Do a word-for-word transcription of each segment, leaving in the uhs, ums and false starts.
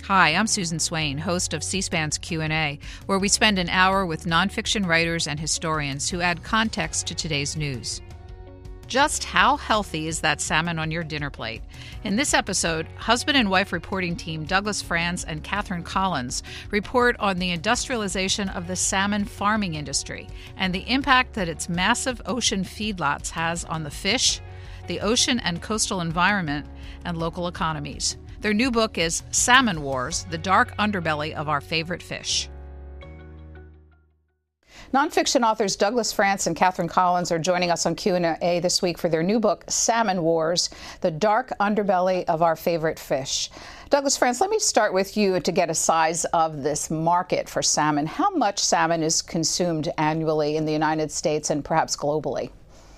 Hi, I'm Susan Swain, host of C-SPAN's Q and A, where we spend an hour with nonfiction writers and historians who add context to today's news. Just how healthy is that salmon on your dinner plate? In this episode, husband and wife reporting team Douglas Franz and Catherine Collins report on the industrialization of the salmon farming industry and the impact that its massive ocean feedlots has on the fish, the ocean and coastal environment, and local economies. Their new book is Salmon Wars, the Dark Underbelly of Our Favorite Fish. Nonfiction authors Douglas Franz and Catherine Collins are joining us on Q and A this week for their new book, Salmon Wars, the Dark Underbelly of Our Favorite Fish. Douglas Franz, let me start with you to get a size of this market for salmon. How much salmon is consumed annually in the United States and perhaps globally?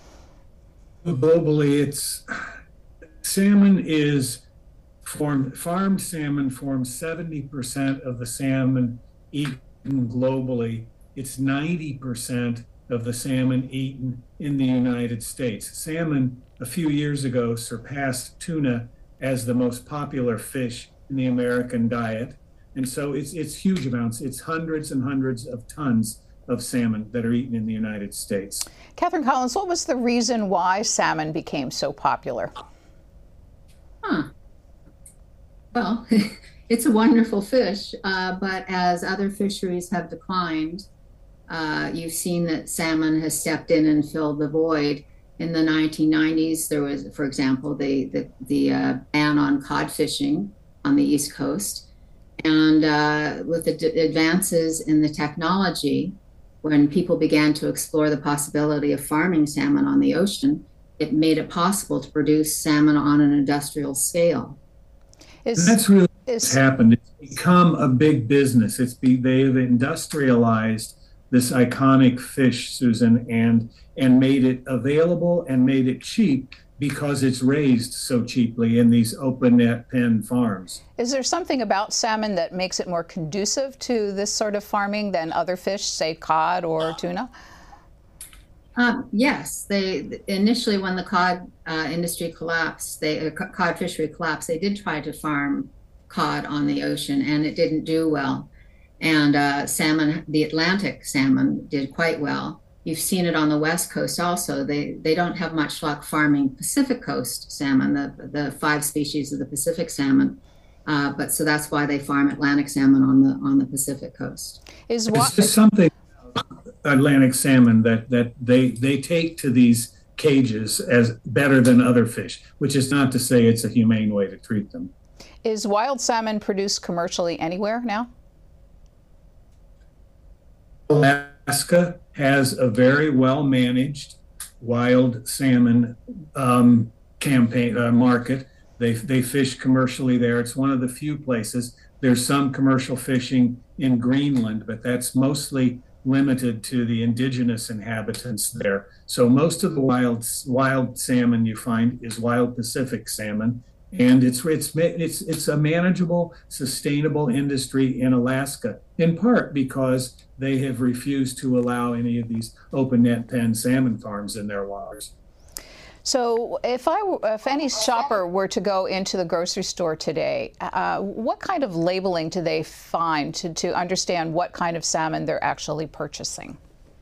Globally, it's salmon is formed, farmed salmon forms seventy percent of the salmon eaten globally. It's ninety percent of the salmon eaten in the United States. Salmon, a few years ago, surpassed tuna as the most popular fish in the American diet. And so it's it's huge amounts. It's hundreds and hundreds of tons of salmon that are eaten in the United States. Catherine Collins, what was the reason why salmon became so popular? Huh. Well, it's a wonderful fish, uh, but as other fisheries have declined, uh, you've seen that salmon has stepped in and filled the void. In the nineteen nineties, there was, for example, the the, the uh, ban on cod fishing on the East Coast. And uh, with the d- advances in the technology, when people began to explore the possibility of farming salmon on the ocean, it made it possible to produce salmon on an industrial scale. Is, that's really what's happened. It's become a big business. It's be, they've industrialized this iconic fish, Susan, and and made it available and made it cheap because it's raised so cheaply in these open net pen farms. Is there something about salmon that makes it more conducive to this sort of farming than other fish, say cod or tuna? Um, yes, they initially, when the cod uh, industry collapsed, they uh, cod fishery collapsed, they did try to farm cod on the ocean, and it didn't do well. And uh, salmon, the Atlantic salmon, did quite well. You've seen it on the West Coast also. They they don't have much luck farming Pacific Coast salmon, the the five species of the Pacific salmon. Uh, but so that's why they farm Atlantic salmon on the on the Pacific Coast. Is what? It's just something. Atlantic salmon that that they they take to these cages as better than other fish, which is not to say it's a humane way to treat them. Is wild salmon produced commercially anywhere now? Alaska has a very well managed wild salmon um, campaign uh, market. They they fish commercially there. It's one of the few places. There's some commercial fishing in Greenland, but that's mostly limited to the indigenous inhabitants there. So most of the wild wild salmon you find is wild Pacific salmon, and it's it's it's it's a manageable, sustainable industry in Alaska, in part because they have refused to allow any of these open net pen salmon farms in their waters. So if I, if any shopper were to go into the grocery store today, uh, what kind of labeling do they find to, to understand what kind of salmon they're actually purchasing?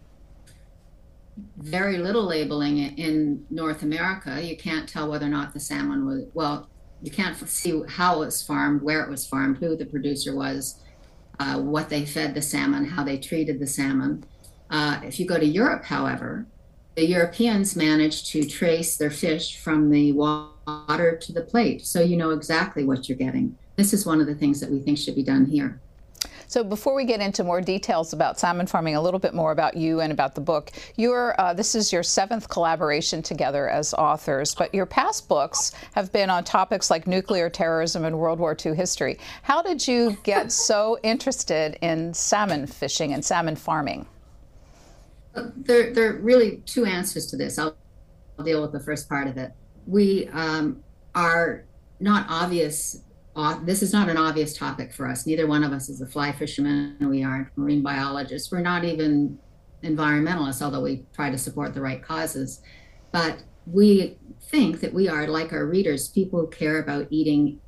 Very little labeling in North America. You can't tell whether or not the salmon was, well, you can't see how it was farmed, where it was farmed, who the producer was, uh, what they fed the salmon, how they treated the salmon. Uh, if you go to Europe, however, the Europeans managed to trace their fish from the water to the plate, so you know exactly what you're getting. This is one of the things that we think should be done here. So before we get into more details about salmon farming, a little bit more about you and about the book. Your, uh, this is your seventh collaboration together as authors, but your past books have been on topics like nuclear terrorism and World War Two history. How did you get so interested in salmon fishing and salmon farming? There, there are really two answers to this. I'll, I'll deal with the first part of it. We um, are not obvious. Uh, this is not an obvious topic for us. Neither one of us is a fly fisherman. We aren't marine biologists. We're not even environmentalists, although we try to support the right causes. But we think that we are, like our readers, people who care about eating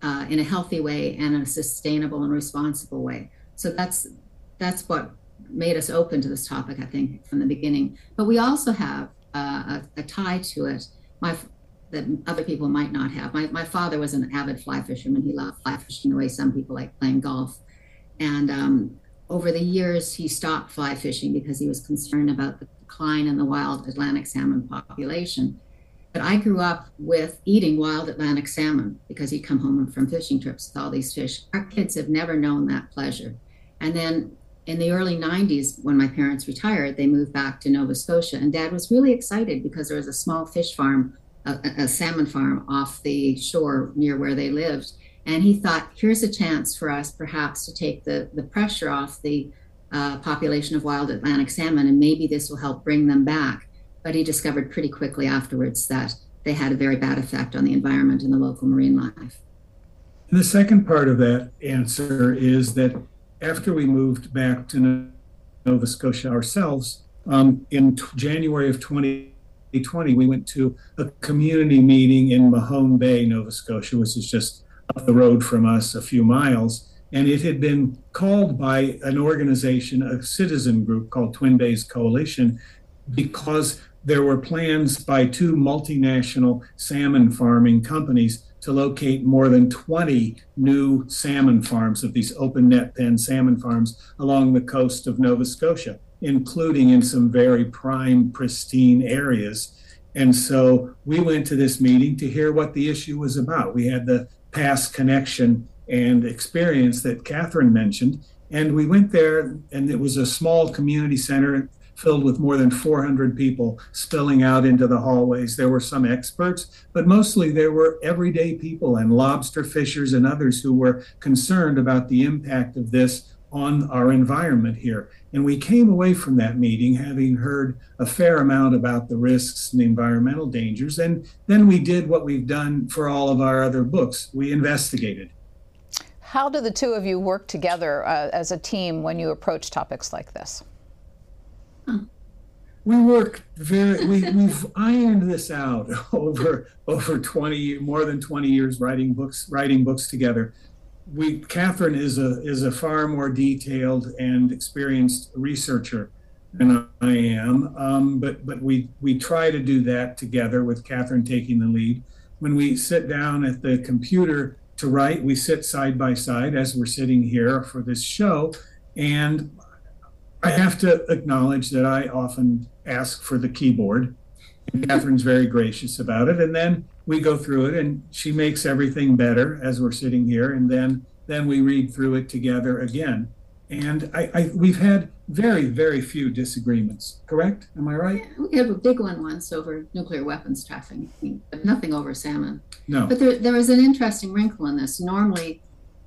uh, in a healthy way and in a sustainable and responsible way. So that's that's what made us open to this topic, I think, from the beginning. But we also have uh, a, a tie to it my, that other people might not have. My, my father was an avid fly fisherman. He loved fly fishing the way some people like playing golf. And um, over the years, he stopped fly fishing because he was concerned about the decline in the wild Atlantic salmon population. But I grew up with eating wild Atlantic salmon because he'd come home from fishing trips with all these fish. Our kids have never known that pleasure. And then in the early nineties, when my parents retired, they moved back to Nova Scotia. And Dad was really excited because there was a small fish farm, a, a salmon farm off the shore near where they lived. And he thought, here's a chance for us perhaps to take the, the pressure off the uh, population of wild Atlantic salmon, and maybe this will help bring them back. But he discovered pretty quickly afterwards that they had a very bad effect on the environment and the local marine life. And the second part of that answer is that after we moved back to Nova Scotia ourselves, um, in t- January of twenty twenty, we went to a community meeting in Mahone Bay, Nova Scotia, which is just up the road from us a few miles. And it had been called by an organization, a citizen group called Twin Bays Coalition, because there were plans by two multinational salmon farming companies to locate more than twenty new salmon farms of these open net pen salmon farms along the coast of Nova Scotia, including in some very prime, pristine areas. And so we went to this meeting to hear what the issue was about. We had the past connection and experience that Catherine mentioned, and we went there, and it was a small community center filled with more than four hundred people spilling out into the hallways. There were some experts, but mostly there were everyday people and lobster fishers and others who were concerned about the impact of this on our environment here. And we came away from that meeting having heard a fair amount about the risks and the environmental dangers. And then we did what we've done for all of our other books. We investigated. How do the two of you work together uh, as a team when you approach topics like this? We work very, we, we've ironed this out over over twenty, more than twenty years writing books, writing books together. We, Catherine is a is a far more detailed and experienced researcher than I am, um, but but we we try to do that together with Catherine taking the lead. When we sit down at the computer to write, we sit side by side as we're sitting here for this show, and I have to acknowledge that I often ask for the keyboard. And Catherine's very gracious about it. And then we go through it, and she makes everything better as we're sitting here. And then then we read through it together again. And I, I we've had very, very few disagreements, correct? Am I right? Yeah, we have a big one once over nuclear weapons trafficking, but nothing over salmon. No. But there, there was an interesting wrinkle in this. Normally,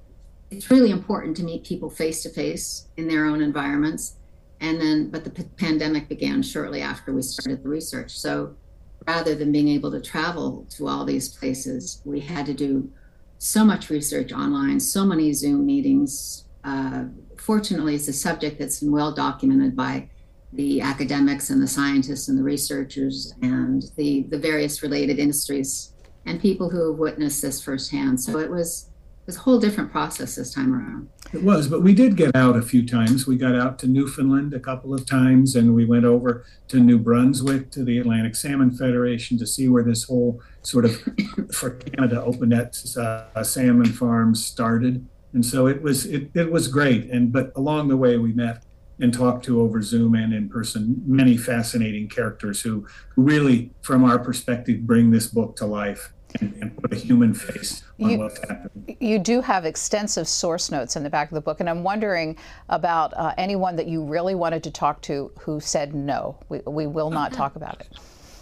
it's really important to meet people face to face in their own environments. And then, but the p- pandemic began shortly after we started the research. So rather than being able to travel to all these places, we had to do so much research online, so many Zoom meetings. Uh, fortunately, it's a subject that's been well documented by the academics and the scientists and the researchers and the, the various related industries and people who have witnessed this firsthand. So it was It was a whole different process this time around. It was, but we did get out a few times. We got out to Newfoundland a couple of times, and we went over to New Brunswick to the Atlantic Salmon Federation to see where this whole sort of, for Canada, open net uh, salmon farms started. And so it was it, it was great. And but along the way, we met and talked to over Zoom and in person many fascinating characters who really, from our perspective, bring this book to life and, and put a human face on you, what's happening. You do have extensive source notes in the back of the book, and I'm wondering about uh, anyone that you really wanted to talk to who said no, we, we will not talk about it.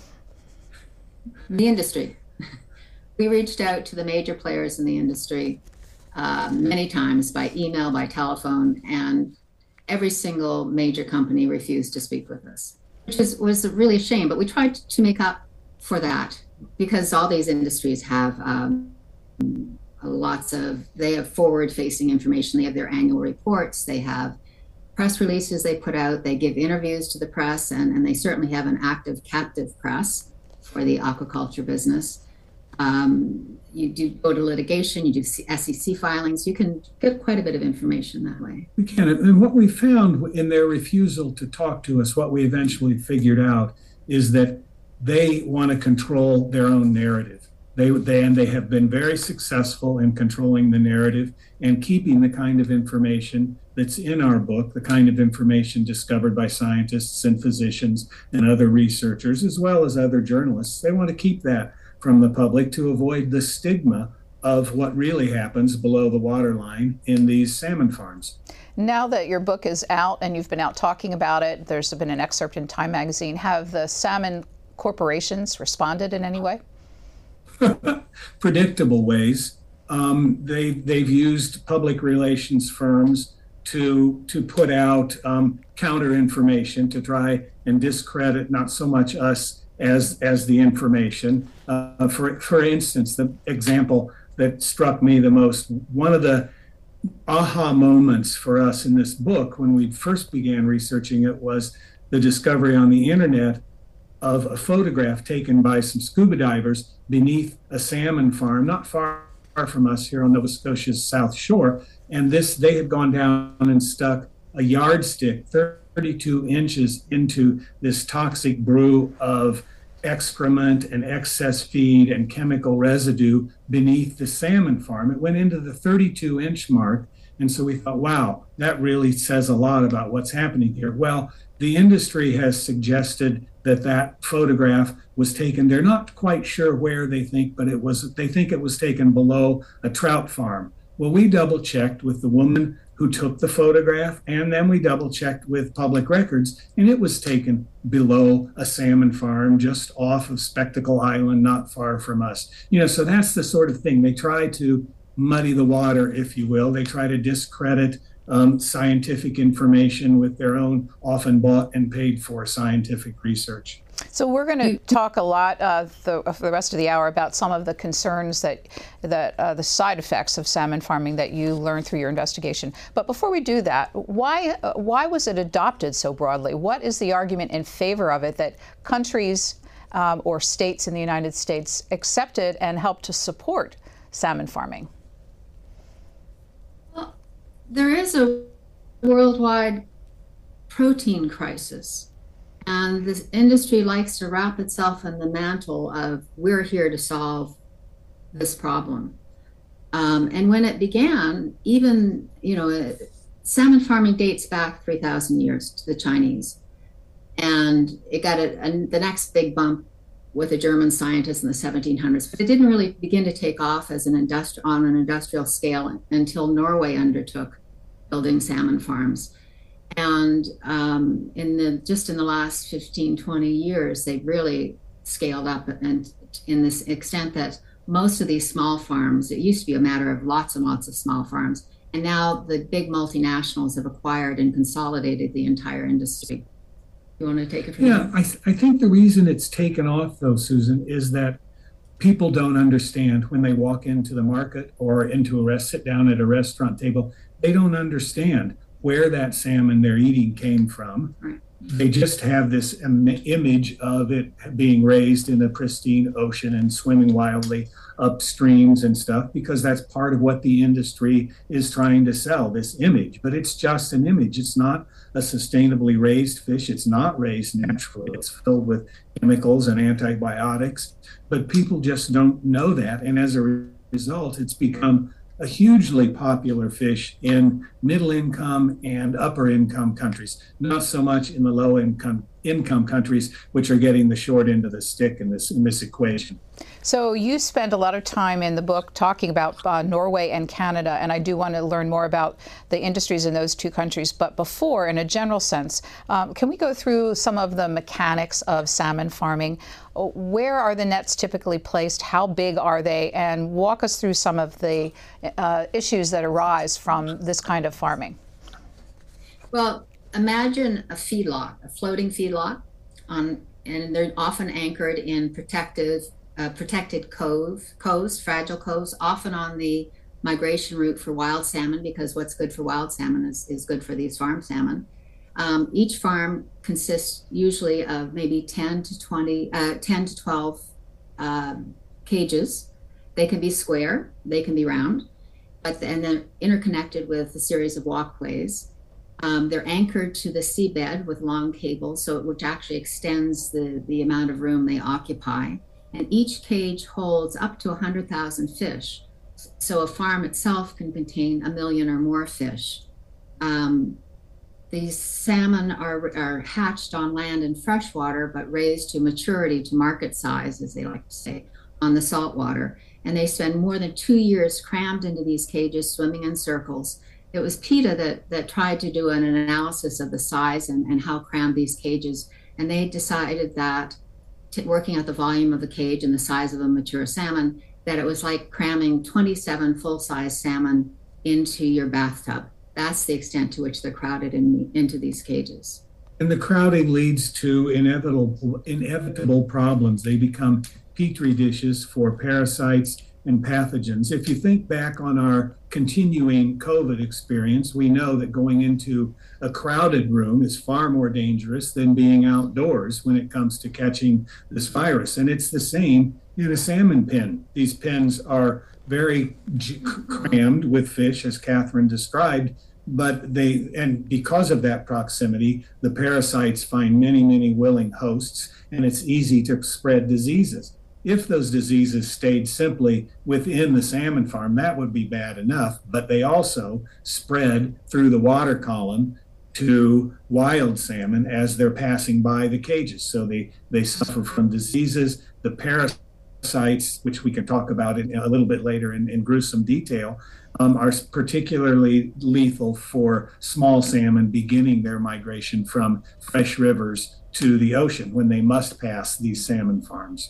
The industry. We reached out to the major players in the industry uh, many times by email, by telephone, and every single major company refused to speak with us, which was, was really a shame, but we tried to make up for that because all these industries have um, lots of, they have forward-facing information. They have their annual reports. They have press releases they put out. They give interviews to the press, and, and they certainly have an active captive press for the aquaculture business. Um, you do go to litigation, you do S E C filings, you can get quite a bit of information that way. We can. And what we found in their refusal to talk to us, what we eventually figured out is that they want to control their own narrative. They, they and they have been very successful in controlling the narrative and keeping the kind of information that's in our book, the kind of information discovered by scientists and physicians and other researchers, as well as other journalists. They want to keep that from the public to avoid the stigma of what really happens below the waterline in these salmon farms. Now that your book is out and you've been out talking about it, there's been an excerpt in Time magazine. Have the salmon corporations responded in any way? Predictable ways. Um, they, they've used public relations firms to, to put out um, counter information to try and discredit not so much us as, as the information. Uh, for, for instance, the example that struck me the most, one of the aha moments for us in this book when we first began researching it was the discovery on the internet of a photograph taken by some scuba divers beneath a salmon farm not far from us here on Nova Scotia's South Shore. And this, they had gone down and stuck a yardstick thirty-two inches into this toxic brew of excrement and excess feed and chemical residue beneath the salmon farm. It went into the thirty-two inch mark. And so we thought, wow, that really says a lot about what's happening here. Well, the industry has suggested that that photograph was taken. They're not quite sure where they think, but it was, they think it was taken below a trout farm. Well, we double checked with the woman who took the photograph, and then we double checked with public records, and it was taken below a salmon farm just off of Spectacle Island, not far from us. You know, so that's the sort of thing. They try to muddy the water, if you will. They try to discredit um, scientific information with their own often bought and paid for scientific research. So we're going to talk a lot uh, the, for the rest of the hour about some of the concerns that that uh, the side effects of salmon farming that you learned through your investigation. But before we do that, why uh, why was it adopted so broadly? What is the argument in favor of it that countries um, or states in the United States accepted and helped to support salmon farming? Well, there is a worldwide protein crisis. And this industry likes to wrap itself in the mantle of, we're here to solve this problem. Um, and when it began, even, you know, salmon farming dates back three thousand years to the Chinese. And it got a, a, the next big bump with a German scientist in the seventeen hundreds. But it didn't really begin to take off as an industri- on an industrial scale until Norway undertook building salmon farms. And um, in the just in the last fifteen, twenty years, they've really scaled up, and in this extent that most of these small farms, it used to be a matter of lots and lots of small farms, and now the big multinationals have acquired and consolidated the entire industry. You want to take it from Yeah, I, th- I think the reason it's taken off, though, Susan, is that people don't understand when they walk into the market or into a rest, sit down at a restaurant table, they don't understand where that salmon they're eating came from. Right. They just have this Im- image of it being raised in a pristine ocean and swimming wildly up streams and stuff, because that's part of what the industry is trying to sell, this image. But it's just an image. It's not a sustainably raised fish. It's not raised naturally. It's filled with chemicals and antibiotics. But people just don't know that. And as a result, it's become a hugely popular fish in middle income and upper income countries, not so much in the low income income countries, which are getting the short end of the stick in this in this equation. So you spend a lot of time in the book talking about uh, Norway and Canada, and I do want to learn more about the industries in those two countries. But before, in a general sense, um, can we go through some of the mechanics of salmon farming? Where are the nets typically placed? How big are they? And walk us through some of the uh, issues that arise from this kind of farming. Well, imagine a feedlot, a floating feedlot, on, and they're often anchored in protective, uh, protected cove, coves, fragile coves, often on the migration route for wild salmon, because what's good for wild salmon is, is good for these farm salmon. Um, each farm consists usually of maybe ten to twenty, uh, ten to twelve um, cages. They can be square, they can be round, but and they're interconnected with a series of walkways. Um, they're anchored to the seabed with long cables, so which actually extends the, the amount of room they occupy. And each cage holds up to one hundred thousand fish. So a farm itself can contain a million or more fish. Um, these salmon are, are hatched on land and freshwater, but raised to maturity, to market size, as they like to say, on the saltwater. And they spend more than two years crammed into these cages, swimming in circles. It was PETA that, that tried to do an analysis of the size and, and how crammed these cages, and they decided that, t- working out the volume of the cage and the size of a mature salmon, that it was like cramming twenty-seven full-size salmon into your bathtub. That's the extent to which they're crowded in, into these cages. And the crowding leads to inevitable, inevitable problems. They become petri dishes for parasites and pathogens. If you think back on our continuing COVID experience, we know that going into a crowded room is far more dangerous than being outdoors when it comes to catching this virus. And it's the same in a salmon pen. These pens are very crammed with fish, as Catherine described, but they, and because of that proximity, the parasites find many, many willing hosts, and it's easy to spread diseases. If those diseases stayed simply within the salmon farm, that would be bad enough, but they also spread through the water column to wild salmon as they're passing by the cages. So they, they suffer from diseases. The parasites, which we can talk about in, a little bit later in, in gruesome detail, um, are particularly lethal for small salmon beginning their migration from fresh rivers to the ocean when they must pass these salmon farms.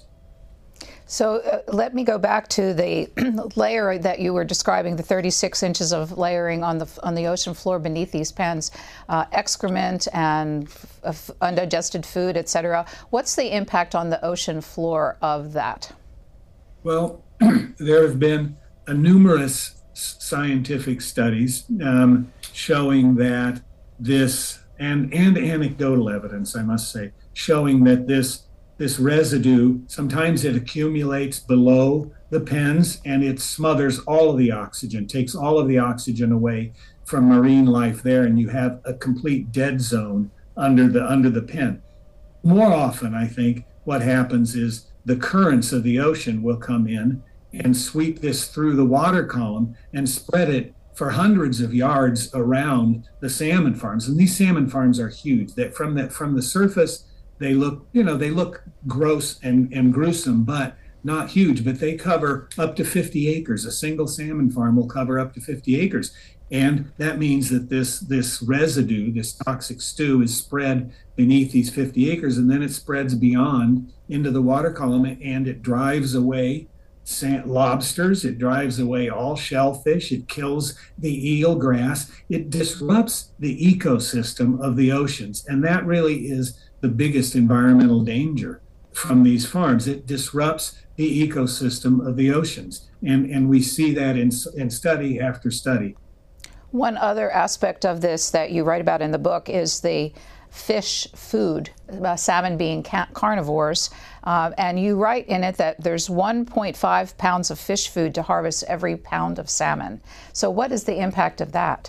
So uh, let me go back to the layer that you were describing, the thirty-six inches of layering on the on the ocean floor beneath these pens, uh, excrement and f- undigested food, et cetera. What's the impact on the ocean floor of that? Well, there have been a numerous scientific studies um, showing that this, and, and anecdotal evidence, I must say, showing that this This residue, sometimes it accumulates below the pens and it smothers all of the oxygen, takes all of the oxygen away from marine life there, and you have a complete dead zone under the under the pen. More often, I think, what happens is the currents of the ocean will come in and sweep this through the water column and spread it for hundreds of yards around the salmon farms. And these salmon farms are huge. That from that from the surface, They look, you know, they look gross and, and gruesome, but not huge, but they cover up to fifty acres. A single salmon farm will cover up to fifty acres. And that means that this, this residue, this toxic stew is spread beneath these fifty acres, and then it spreads beyond into the water column, and it drives away sand, lobsters, it drives away all shellfish, it kills the eelgrass, it disrupts the ecosystem of the oceans. And that really is the biggest environmental danger from these farms. It disrupts the ecosystem of the oceans. And, and we see that in, in study after study. One other aspect of this that you write about in the book is the fish food, uh, salmon being ca- carnivores. Uh, and you write in it that there's one point five pounds of fish food to harvest every pound of salmon. So what is the impact of that?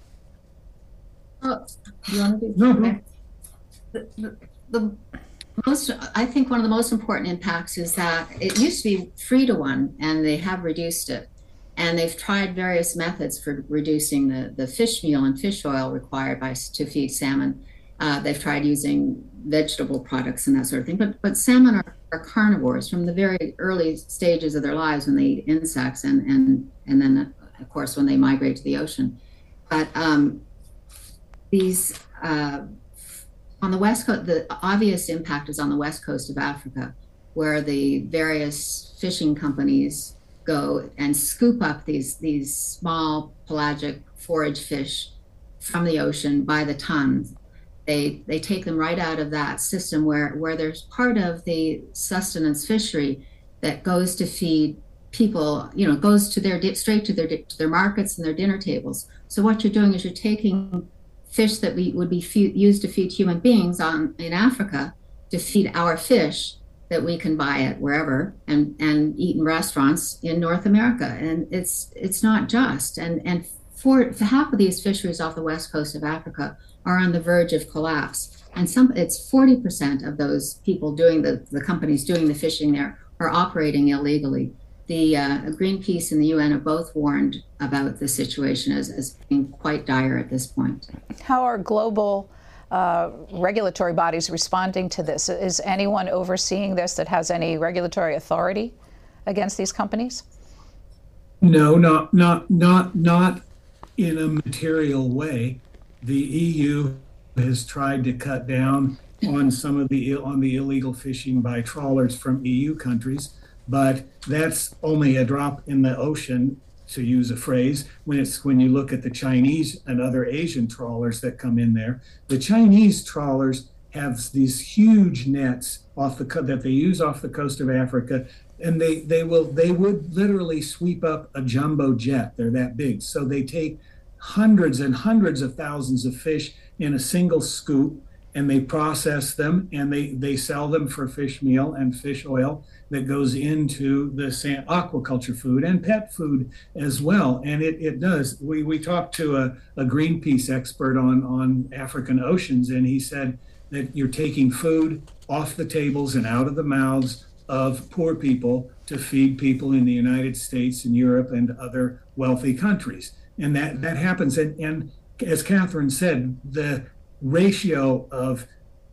Oh, you want to do No. okay. The, the, the most, I think one of the most important impacts is that it used to be three to one, and they have reduced it. And they've tried various methods for reducing the, the fish meal and fish oil required by to feed salmon. Uh, they've tried using vegetable products and that sort of thing. But but salmon are, are carnivores from the very early stages of their lives when they eat insects, and and and then of course when they migrate to the ocean. But um, these uh, on the west coast, the obvious impact is on the west coast of Africa, where the various fishing companies go and scoop up these these small pelagic forage fish from the ocean by the tons. They they take them right out of that system where, where there's part of the sustenance fishery that goes to feed people, you know, goes to their straight to their to their markets and their dinner tables. So what you're doing is you're taking fish that we would be fe- used to feed human beings on in Africa to feed our fish, that we can buy it wherever and, and eat in restaurants in North America. And it's it's not just. And, and for, for half of these fisheries off the west coast of Africa are on the verge of collapse. And some it's forty percent of those people doing the, the companies doing the fishing there are operating illegally. The uh, Greenpeace and the U N have both warned about the situation as, as being quite dire at this point. How are global uh, regulatory bodies responding to this? Is anyone overseeing this that has any regulatory authority against these companies? No, not not not not in a material way. The E U has tried to cut down on some of the on the illegal fishing by trawlers from E U countries, but that's only a drop in the ocean, to use a phrase, when it's when you look at the Chinese and other Asian trawlers that come in there. The Chinese trawlers have these huge nets off the co- that they use off the coast of Africa, and they they will they would literally sweep up a jumbo jet. They're that big. So they take hundreds and hundreds of thousands of fish in a single scoop, and they process them, and they they sell them for fish meal and fish oil that goes into the sand, aquaculture food and pet food as well. And it, it does. We we talked to a, a Greenpeace expert on, on African oceans, and he said that you're taking food off the tables and out of the mouths of poor people to feed people in the United States and Europe and other wealthy countries. And that, that happens. And, and as Catherine said, the ratio of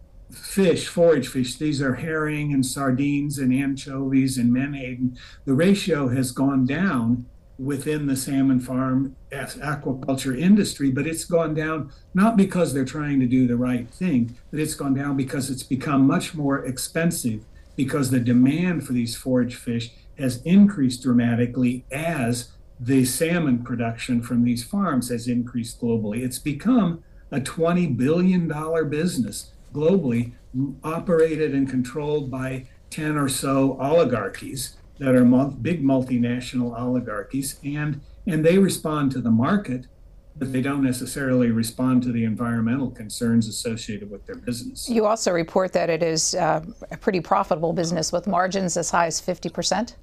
fish, forage fish, these are herring and sardines and anchovies and menhaden, the ratio has gone down within the salmon farm aquaculture industry, but it's gone down not because they're trying to do the right thing, but it's gone down because it's become much more expensive, because the demand for these forage fish has increased dramatically as the salmon production from these farms has increased globally. It's become a twenty billion dollars business globally, operated and controlled by ten or so oligarchies that are mul- big multinational oligarchies, and and they respond to the market, but they don't necessarily respond to the environmental concerns associated with their business. You also report that it is uh, a pretty profitable business with margins as high as fifty percent.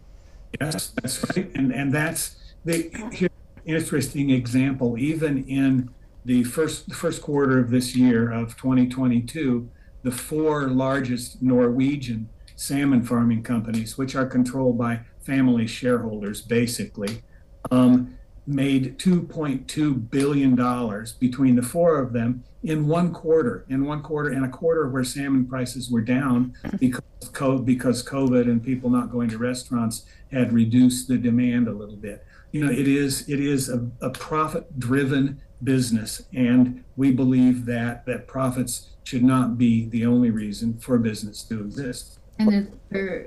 Yes, that's right. And and that's the here's an interesting example. Even in the first the first quarter of this year of twenty twenty-two, the four largest Norwegian salmon farming companies, which are controlled by family shareholders, basically, um, made two point two billion dollars between the four of them in one quarter, in one quarter, and a quarter where salmon prices were down because COVID, because COVID and people not going to restaurants had reduced the demand a little bit. You know, it is it is a, a profit-driven business, and we believe that that profits should not be the only reason for business to exist. And there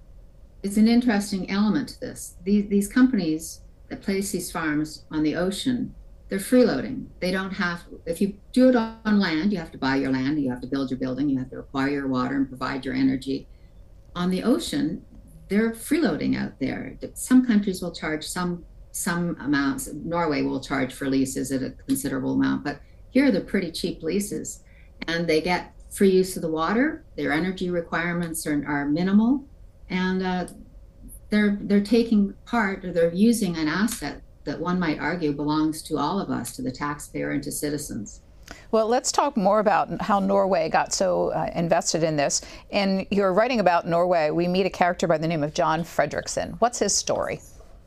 is an interesting element to this. These, these companies that place these farms on the ocean, they're freeloading. They don't have, if you do it on land, you have to buy your land, you have to build your building, you have to acquire your water and provide your energy. On the ocean, they're freeloading out there. Some countries will charge some some amounts. Norway will charge for leases at a considerable amount, but here they're pretty cheap leases, and they get free use of the water. Their energy requirements are, are minimal, and uh, they're they're taking part, or they're using an asset that one might argue belongs to all of us, to the taxpayer and to citizens. Well, let's talk more about how Norway got so uh, invested in this. In your writing about Norway, we meet a character by the name of John Fredriksen. What's his story?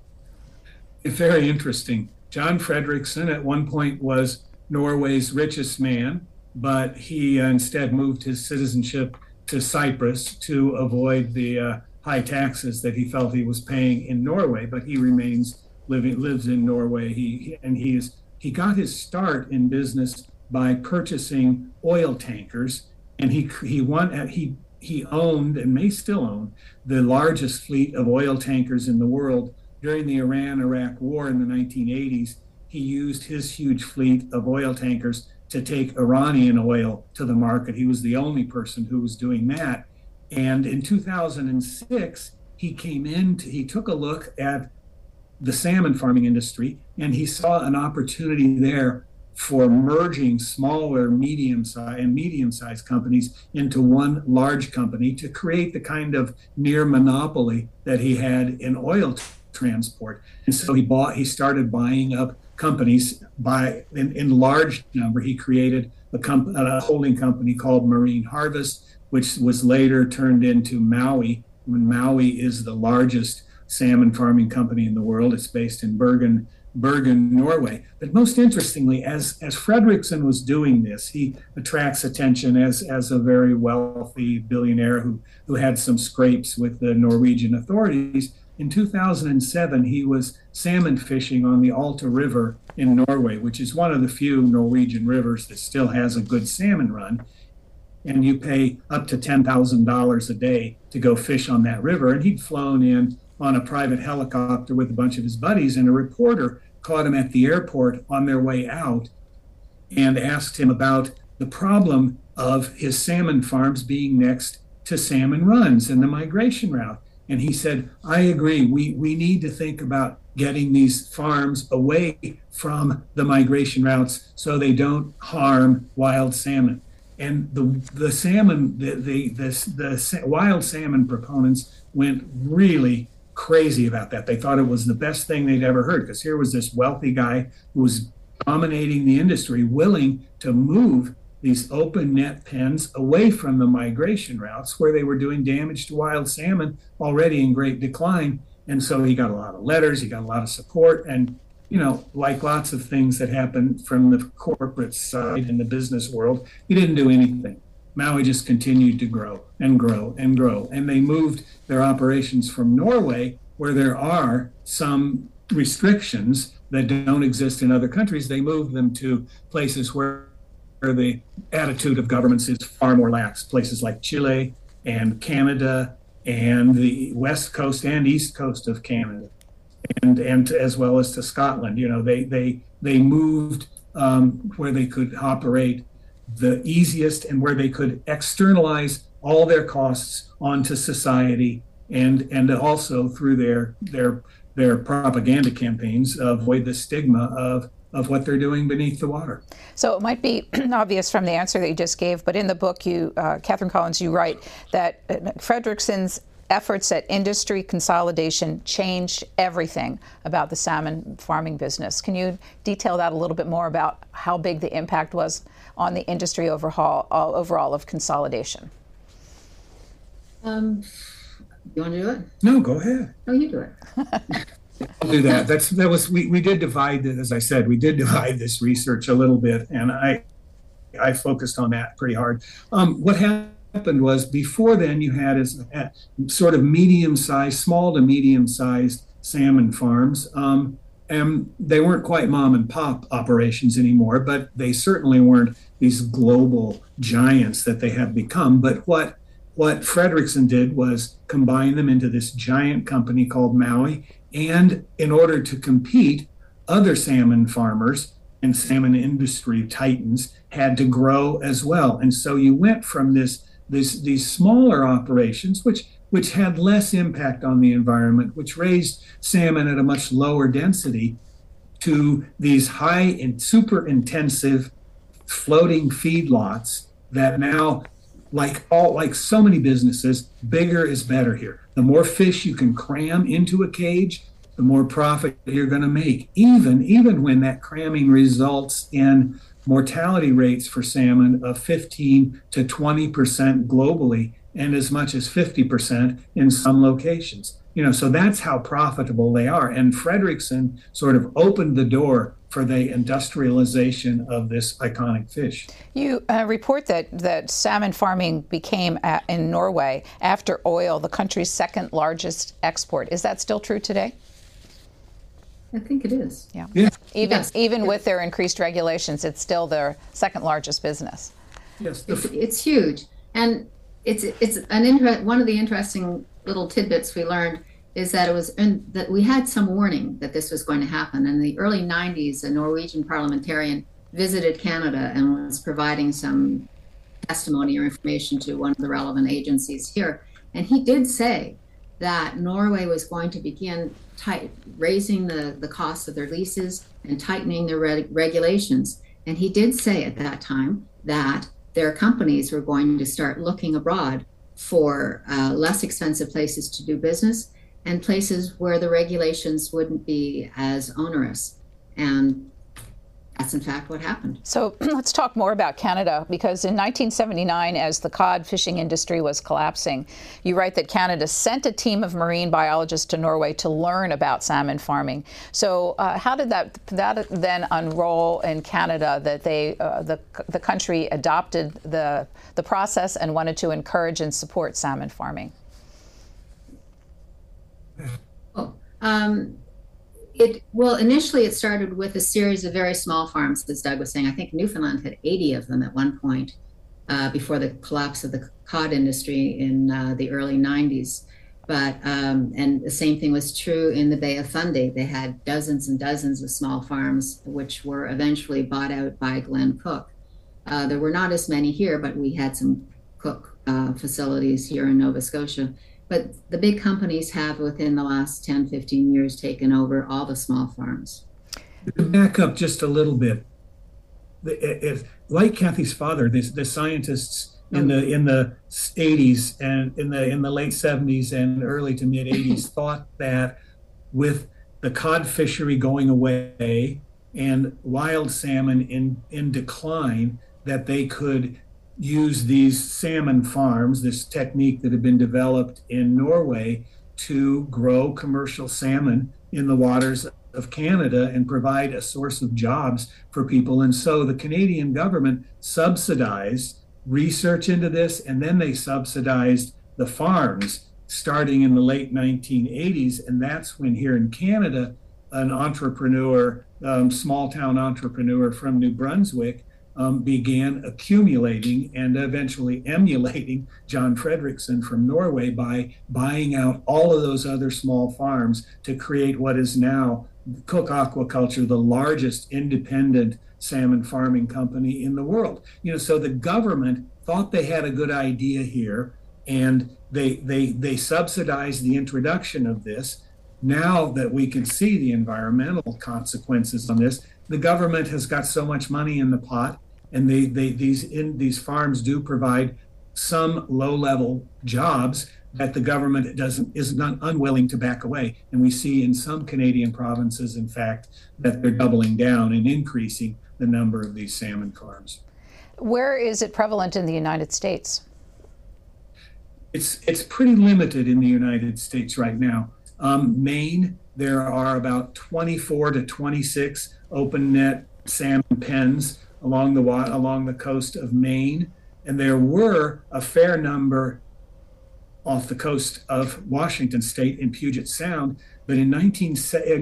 Very interesting. John Fredriksen at one point was Norway's richest man, but he uh, instead moved his citizenship to Cyprus to avoid the uh, high taxes that he felt he was paying in Norway. But he remains living lives in Norway. He and he is he got his start in business by purchasing oil tankers, and he he won he he owned and may still own the largest fleet of oil tankers in the world. During the Iran-Iraq war in the nineteen eighties, he used his huge fleet of oil tankers to take Iranian oil to the market. He was the only person who was doing that. And in two thousand six, he came in, to, he took a look at the salmon farming industry, and he saw an opportunity there for merging smaller, medium-sized and medium-sized companies into one large company to create the kind of near monopoly that he had in oil t- transport. And so he bought, he started buying up companies by in, in large number. He created a, comp- a holding company called Marine Harvest, which was later turned into Maui. When Maui is the largest salmon farming company in the world. It's based in Bergen, Bergen, Norway. But most interestingly, as as Fredriksen was doing this, he attracts attention as as a very wealthy billionaire who who had some scrapes with the Norwegian authorities. In two thousand seven, he was salmon fishing on the Alta River in Norway, which is one of the few Norwegian rivers that still has a good salmon run. And you pay up to ten thousand dollars a day to go fish on that river. And he'd flown in on a private helicopter with a bunch of his buddies, and a reporter caught him at the airport on their way out and asked him about the problem of his salmon farms being next to salmon runs and the migration route. And he said, I agree, we, we need to think about getting these farms away from the migration routes so they don't harm wild salmon. And the the salmon, the the the, the wild salmon proponents went really crazy about that. They thought it was the best thing they'd ever heard, because here was this wealthy guy who was dominating the industry, willing to move these open net pens away from the migration routes where they were doing damage to wild salmon already in great decline. And so he got a lot of letters, he got a lot of support. And, you know, like lots of things that happen from the corporate side in the business world, he didn't do anything. Maui just continued to grow and grow and grow. And they moved their operations from Norway, where there are some restrictions that don't exist in other countries. They moved them to places where, where the attitude of governments is far more lax, places like Chile and Canada and the west coast and east coast of Canada, and and as well as to Scotland. You know, they they they moved um, where they could operate the easiest and where they could externalize all their costs onto society, and and also through their their their propaganda campaigns avoid the stigma of of what they're doing beneath the water. So it might be obvious from the answer that you just gave, but in the book, you, uh, Catherine Collins, you write that Fredriksen's efforts at industry consolidation changed everything about the salmon farming business. Can you detail that a little bit more about how big the impact was on the industry overhaul, all, overall of consolidation? Um, you want to do it? No, go ahead. No, you do it. I'll do that. That's that was we, we did divide it, as I said, we did divide this research a little bit, and I I focused on that pretty hard. Um, what happened was, before then you had as uh, sort of medium-sized, small to medium-sized salmon farms, um, and they weren't quite mom and pop operations anymore, but they certainly weren't these global giants that they have become. But what what Fredriksen did was combine them into this giant company called Maui. And in order to compete, other salmon farmers and salmon industry titans had to grow as well. And so you went from this, this these smaller operations, which which had less impact on the environment, which raised salmon at a much lower density, to these high and super intensive floating feedlots that now, like all like so many businesses, bigger is better here. The more fish you can cram into a cage, the more profit you're going to make, even even when that cramming results in mortality rates for salmon of fifteen to twenty percent globally, and as much as fifty percent in some locations. You know, so that's how profitable they are. And Fredriksen sort of opened the door for the industrialization of this iconic fish. You uh, report that, that salmon farming became, uh, in Norway, after oil, the country's second largest export. Is that still true today? I think it is. Yeah. Yeah. Even Yes. even with their increased regulations, it's still their second largest business. Yes. It's, it's huge. And it's it's an inter- one of the interesting little tidbits we learned is that it was in, that we had some warning that this was going to happen. In the early nineties, a Norwegian parliamentarian visited Canada and was providing some testimony or information to one of the relevant agencies here. And he did say that Norway was going to begin tight, raising the, the costs of their leases and tightening their reg- regulations. And he did say at that time that their companies were going to start looking abroad for uh, less expensive places to do business and places where the regulations wouldn't be as onerous. And that's in fact what happened. So let's talk more about Canada, because in nineteen seventy-nine, as the cod fishing industry was collapsing, you write that Canada sent a team of marine biologists to Norway to learn about salmon farming. So uh, how did that that then unroll in Canada, that they uh, the the country adopted the the process and wanted to encourage and support salmon farming? Oh, um, It, well, initially it started with a series of very small farms, as Doug was saying. I think Newfoundland had eighty of them at one point uh, before the collapse of the cod industry in uh, the early nineties. But, um, and the same thing was true in the Bay of Fundy. They had dozens and dozens of small farms, which were eventually bought out by Glenn Cook. Uh, there were not as many here, but we had some Cook uh, facilities here in Nova Scotia. But the big companies have, within the last ten, fifteen years, taken over all the small farms. To back up just a little bit, if, like Kathy's father, the, the scientists in the in the eighties and in the in the late seventies and early to mid eighties thought that with the cod fishery going away and wild salmon in in decline, that they could use these salmon farms, this technique that had been developed in Norway, to grow commercial salmon in the waters of Canada and provide a source of jobs for people. And so the Canadian government subsidized research into this, and then they subsidized the farms starting in the late nineteen eighties. And that's when here in Canada, an entrepreneur, um, small town entrepreneur from New Brunswick, Um, began accumulating and eventually emulating John Fredrickson from Norway by buying out all of those other small farms to create what is now Cook Aquaculture, the largest independent salmon farming company in the world. You know, so the government thought they had a good idea here, and they they they subsidized the introduction of this. Now that we can see the environmental consequences on this, the government has got so much money in the pot, and they, they these in these farms do provide some low-level jobs that the government doesn't is not unwilling to back away. And we see in some Canadian provinces, in fact, that they're doubling down and increasing the number of these salmon farms. Where is it prevalent in the United States? It's it's pretty limited in the United States right now. Um, Maine, there are about twenty-four to twenty-six open net salmon pens along the along the coast of Maine, and there were a fair number off the coast of Washington State in Puget Sound. But in nineteen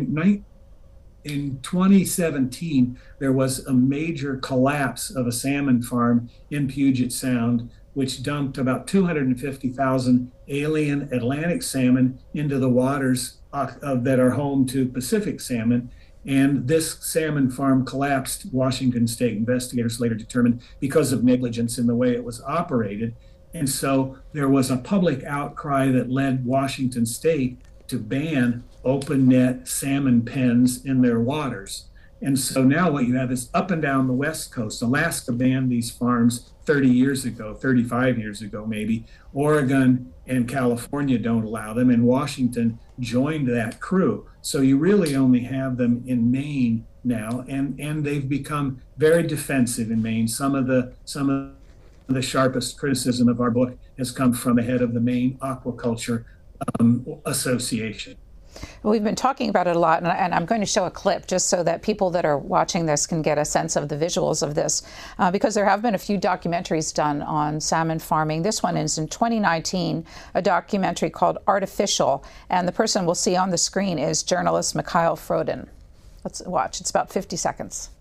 in twenty seventeen, there was a major collapse of a salmon farm in Puget Sound, which dumped about two hundred fifty thousand alien Atlantic salmon into the waters uh, that are home to Pacific salmon. And this salmon farm collapsed, Washington State investigators later determined, because of negligence in the way it was operated. And so there was a public outcry that led Washington State to ban open net salmon pens in their waters. And so now what you have is up and down the West Coast. Alaska banned these farms thirty years ago, thirty-five years ago maybe. Oregon and California don't allow them, and Washington joined that crew. So you really only have them in Maine now, and, and they've become very defensive in Maine. Some of the some of the sharpest criticism of our book has come from the head of the Maine Aquaculture um, Association. We've been talking about it a lot, and I'm going to show a clip just so that people that are watching this can get a sense of the visuals of this, uh, because there have been a few documentaries done on salmon farming. This one is in twenty nineteen, a documentary called Artificial, and the person we'll see on the screen is journalist Mikhail Frodin. Let's watch. It's about fifty seconds.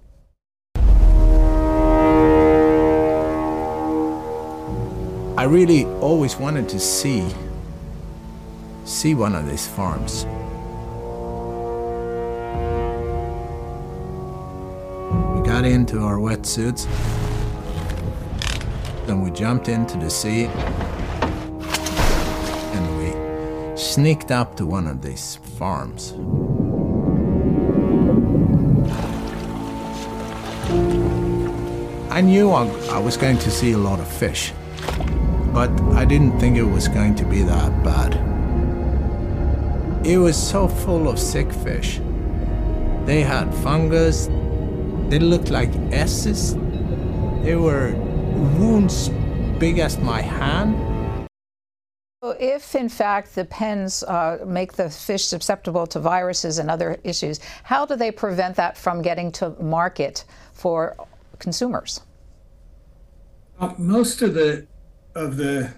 I really always wanted to see see one of these farms. We got into our wetsuits, then we jumped into the sea, and we sneaked up to one of these farms. I knew I, I was going to see a lot of fish, but I didn't think it was going to be that bad. It was so full of sick fish. They had fungus. They looked like S's. They were wounds big as my hand. So if, in fact, the pens uh, make the fish susceptible to viruses and other issues, how do they prevent that from getting to market for consumers? Uh, most of the of the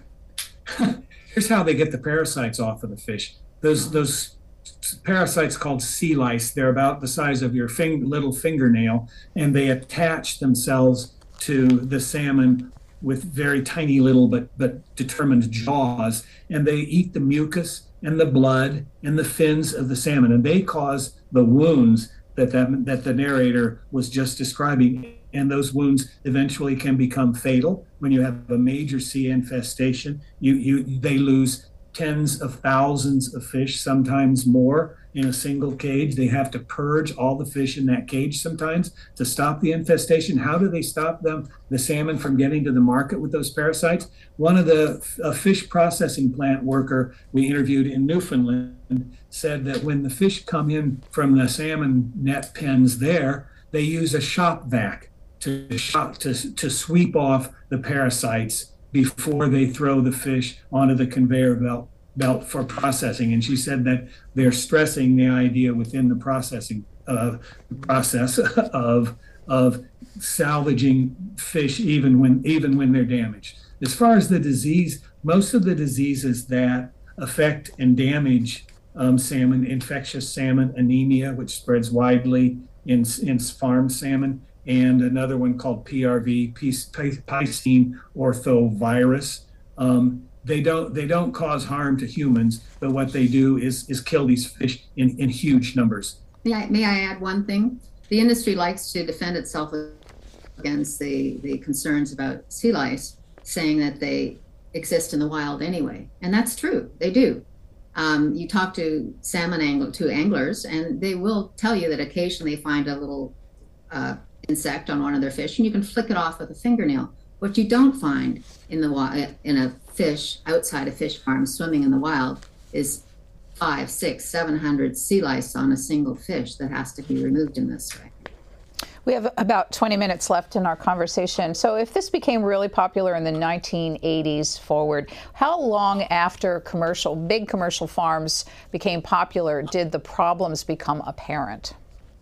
here's how they get the parasites off of the fish. Those those parasites called sea lice. They're about the size of your fing- little fingernail, and they attach themselves to the salmon with very tiny little but but determined jaws, and they eat the mucus and the blood and the fins of the salmon, and they cause the wounds that that, that the narrator was just describing. And those wounds eventually can become fatal. When you have a major sea infestation, you you they lose tens of thousands of fish, sometimes more, in a single cage. They have to purge all the fish in that cage sometimes to stop the infestation. How do they stop them, the salmon, from getting to the market with those parasites? One of the a fish processing plant worker we interviewed in Newfoundland said that when the fish come in from the salmon net pens there, they use a shop vac to shop to, to sweep off the parasites before they throw the fish onto the conveyor belt belt for processing. And she said that they're stressing the idea within the processing uh, process of of salvaging fish even when even when they're damaged. As far as the disease, most of the diseases that affect and damage um, salmon, infectious salmon anemia, which spreads widely in in farm salmon, and another one called P R V, Piscine orthovirus. Um, they don't they don't cause harm to humans, but what they do is is kill these fish in, in huge numbers. May I, may I add one thing? The industry likes to defend itself against the, the concerns about sea lice, saying that they exist in the wild anyway. And that's true, they do. Um, you talk to salmon angler, to anglers, and they will tell you that occasionally they find a little uh, insect on one of their fish, and you can flick it off with a fingernail. What you don't find in the in a fish outside a fish farm swimming in the wild is five, six, seven hundred sea lice on a single fish that has to be removed in this way. We have about twenty minutes left in our conversation. So if this became really popular in the nineteen eighties forward, how long after commercial, big commercial farms became popular did the problems become apparent?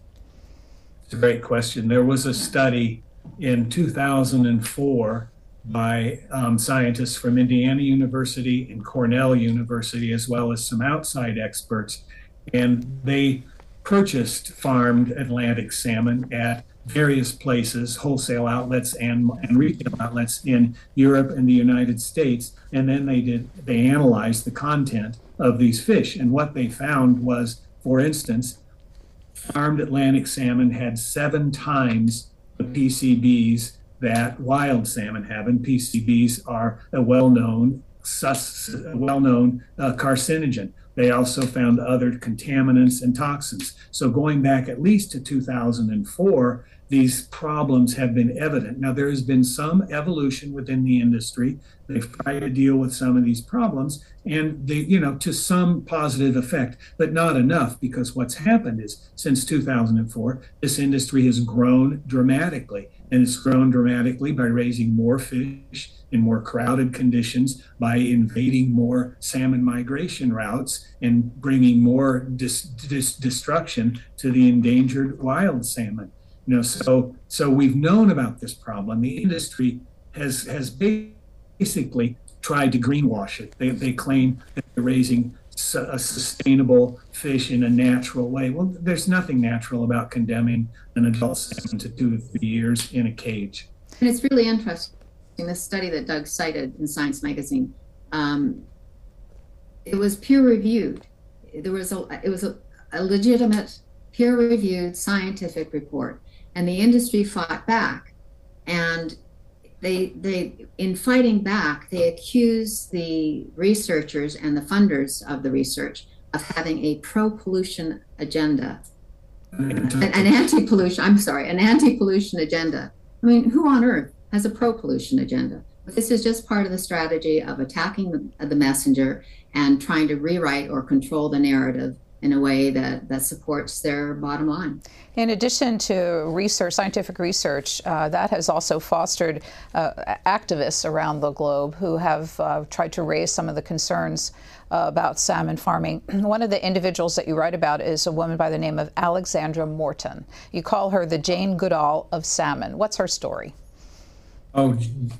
It's a great question. There was a study in two thousand four by um, scientists from Indiana University and Cornell University, as well as some outside experts, and they purchased farmed Atlantic salmon at various places, wholesale outlets and, and retail outlets in Europe and the United States. And then they did, they analyzed the content of these fish. And what they found was, for instance, farmed Atlantic salmon had seven times the P C Bs that wild salmon have. And P C Bs are a well-known, sus, well-known uh, carcinogen. They also found other contaminants and toxins. So going back at least to two thousand four, these problems have been evident. Now, there has been some evolution within the industry. They've tried to deal with some of these problems, and they, you know, to some positive effect, but not enough, because what's happened is since two thousand four, this industry has grown dramatically, and it's grown dramatically by raising more fish in more crowded conditions, by invading more salmon migration routes and bringing more dis- dis- destruction to the endangered wild salmon. You know, so so we've known about this problem. The industry has has basically tried to greenwash it. They they claim that they're raising a sustainable fish in a natural way. Well, there's nothing natural about condemning an adult salmon to two to three years in a cage. And it's really interesting. This study that Doug cited in Science Magazine, um, it was peer reviewed. There was a it was a, a legitimate peer reviewed scientific report, and the industry fought back. And they they in fighting back, they accused the researchers and the funders of the research of having a pro-pollution agenda, an, an anti-pollution. I'm sorry, an anti-pollution agenda. I mean, who on earth has a pro-pollution agenda? But this is just part of the strategy of attacking the, the messenger and trying to rewrite or control the narrative in a way that, that supports their bottom line. In addition to research, scientific research, uh, that has also fostered uh, activists around the globe who have uh, tried to raise some of the concerns uh, about salmon farming. One of the individuals that you write about is a woman by the name of Alexandra Morton. You call her the Jane Goodall of salmon. What's her story? Oh,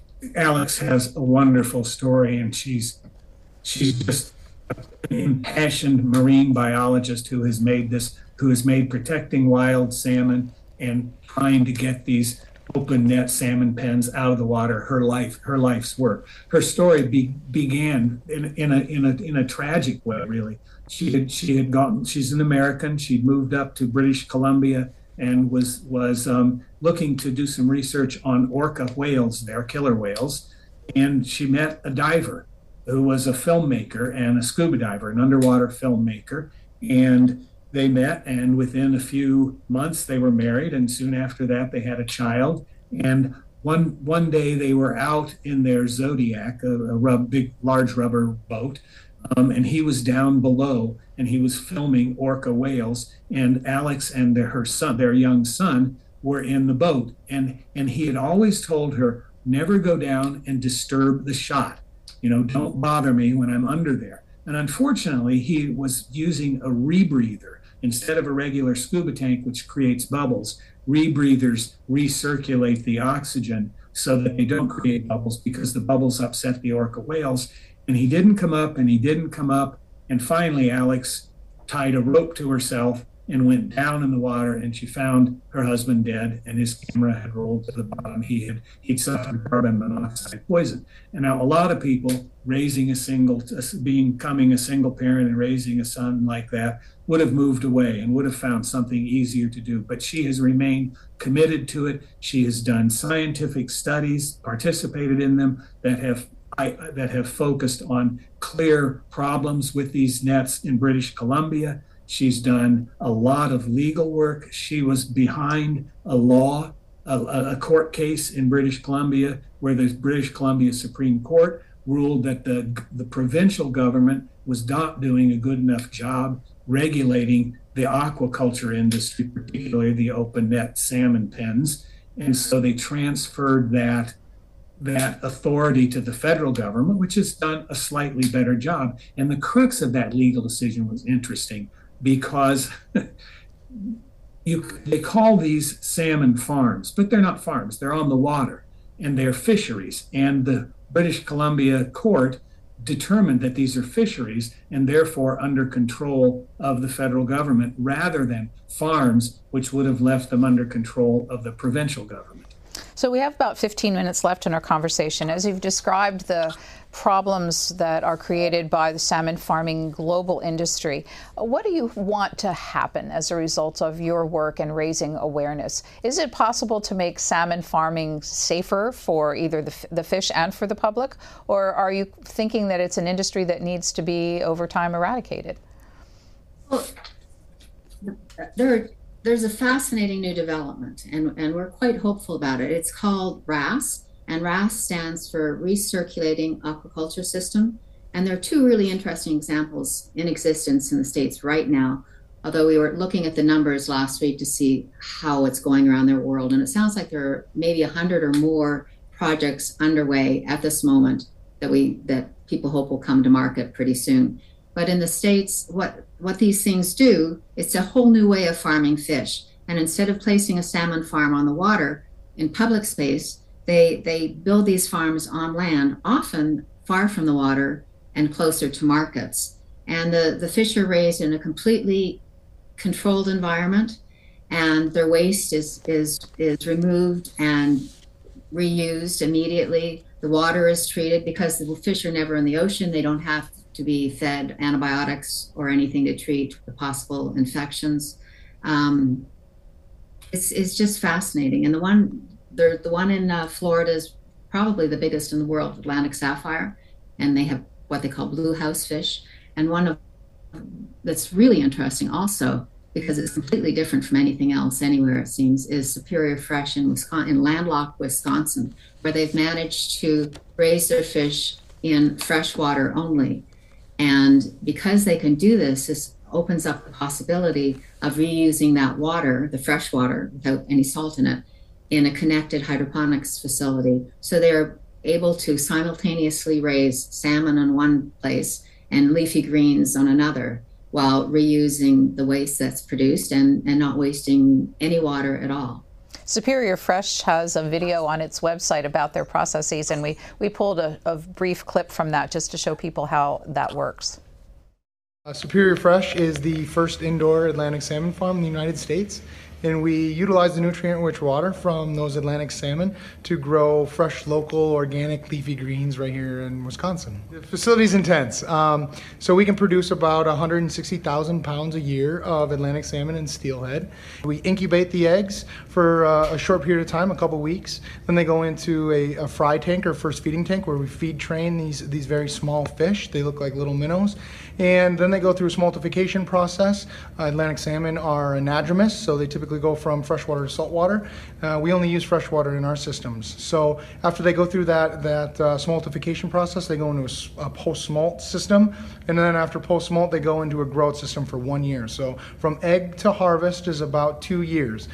Alex has a wonderful story, and she's she's just an impassioned marine biologist who has made this, who has made protecting wild salmon and trying to get these open net salmon pens out of the water her life, her life's work. Her story be, began in, in a in a in a tragic way, really. She had she had gotten. She's an American. She'd moved up to British Columbia and was was um, looking to do some research on orca whales, their killer whales, and she met a diver who was a filmmaker and a scuba diver, an underwater filmmaker, and they met, and within a few months they were married, and soon after that they had a child. And one one day they were out in their Zodiac, a, a rub, big, large rubber boat, um, and he was down below, and he was filming orca whales, and Alex and their, her son, their young son, were in the boat, and and he had always told her, never go down and disturb the shot. You know, don't bother me when I'm under there. And unfortunately, he was using a rebreather instead of a regular scuba tank, which creates bubbles. Rebreathers recirculate the oxygen so that they don't create bubbles, because the bubbles upset the orca whales. And he didn't come up and he didn't come up. And finally, Alex tied a rope to herself and went down in the water, and she found her husband dead, and his camera had rolled to the bottom. He had he'd suffered carbon monoxide poison. And now a lot of people raising a single, becoming a single parent and raising a son like that would have moved away and would have found something easier to do. But she has remained committed to it. She has done scientific studies, participated in them that have I, that have focused on clear problems with these nets in British Columbia. She's done a lot of legal work. She was behind a law, a, a court case in British Columbia, where the British Columbia Supreme Court ruled that the, the provincial government was not doing a good enough job regulating the aquaculture industry, particularly the open net salmon pens. And so they transferred that that authority to the federal government, which has done a slightly better job. And the crux of that legal decision was interesting, because you, they call these salmon farms, but they're not farms. They're on the water, and they're fisheries. And the British Columbia court determined that these are fisheries and therefore under control of the federal government, rather than farms, which would have left them under control of the provincial government. So we have about fifteen minutes left in our conversation. As you've described the problems that are created by the salmon farming global industry, what do you want to happen as a result of your work and raising awareness? Is it possible to make salmon farming safer for either the, the fish and for the public? Or are you thinking that it's an industry that needs to be over time eradicated? Well, there are There's a fascinating new development, and, and we're quite hopeful about it. It's called R A S, and R A S stands for Recirculating Aquaculture System. And there are two really interesting examples in existence in the States right now, although we were looking at the numbers last week to see how it's going around the world. And it sounds like there are maybe one hundred or more projects underway at this moment that we that people hope will come to market pretty soon. But in the States, what, what these things do, it's a whole new way of farming fish. And instead of placing a salmon farm on the water in public space, they, they build these farms on land, often far from the water and closer to markets. And the, the fish are raised in a completely controlled environment, and their waste is, is, is removed and reused immediately. The water is treated because the fish are never in the ocean. They don't have to be fed antibiotics or anything to treat the possible infections. Um, it's it's just fascinating. And the one the the one in uh, Florida is probably the biggest in the world, Atlantic Sapphire, and they have what they call blue house fish. And one of that's really interesting also because it's completely different from anything else anywhere, it seems, is Superior Fresh in Wisconsin, in landlocked Wisconsin, where they've managed to raise their fish in fresh water only. And because they can do this, this opens up the possibility of reusing that water, the fresh water, without any salt in it, in a connected hydroponics facility. So they're able to simultaneously raise salmon in one place and leafy greens on another, while reusing the waste that's produced and, and not wasting any water at all. Superior Fresh has a video on its website about their processes, and we, we pulled a, a brief clip from that just to show people how that works. Uh, Superior Fresh is the first indoor Atlantic salmon farm in the United States, and we utilize the nutrient-rich water from those Atlantic salmon to grow fresh, local, organic leafy greens right here in Wisconsin. The facility's intense, um, so we can produce about one hundred sixty thousand pounds a year of Atlantic salmon and steelhead. We incubate the eggs for uh, a short period of time, a couple weeks. Then they go into a, a fry tank or first feeding tank where we feed train these, these very small fish. They look like little minnows. And then they go through a smoltification process. Uh, Atlantic salmon are anadromous, so they typically go from freshwater to saltwater. Uh, we only use freshwater in our systems. So after they go through that, that uh, smoltification process, they go into a, a post-smolt system. And then after post-smolt, they go into a growth system for one year. So from egg to harvest is about two years.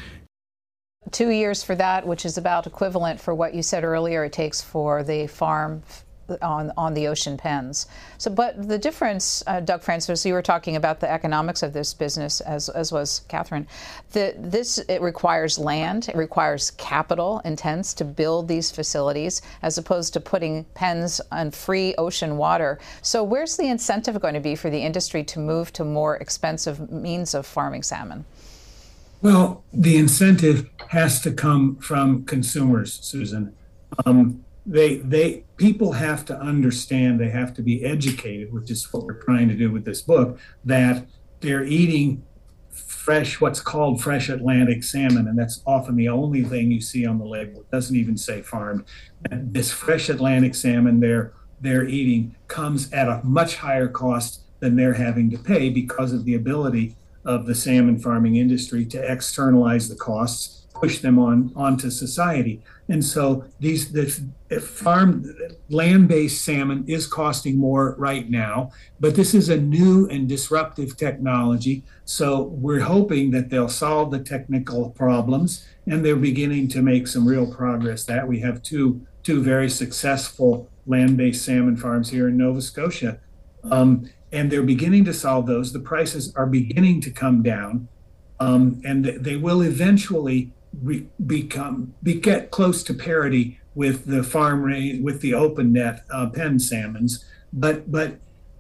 Two years for that, which is about equivalent for what you said earlier it takes for the farm on on the ocean pens. So, but the difference, uh, Doug Francis, you were talking about the economics of this business, as as was Catherine. The, this it requires land, it requires capital intense to build these facilities, as opposed to putting pens on free ocean water. So, where's the incentive going to be for the industry to move to more expensive means of farming salmon? Well, the incentive has to come from consumers, Susan. Um, They, they, people have to understand, they have to be educated, which is what we're trying to do with this book, that they're eating fresh, what's called fresh Atlantic salmon. And that's often the only thing you see on the label. It doesn't even say farmed. And this fresh Atlantic salmon they're, they're eating comes at a much higher cost than they're having to pay because of the ability of the salmon farming industry to externalize the costs, push them on onto society. And so these the farm land-based salmon is costing more right now, but this is a new and disruptive technology. So we're hoping that they'll solve the technical problems, and they're beginning to make some real progress. That we have two two very successful land-based salmon farms here in Nova Scotia, um, and they're beginning to solve those. The prices are beginning to come down, um, and they will eventually Re- become be, get close to parity with the farm raised with the open net uh, pen salmons, but but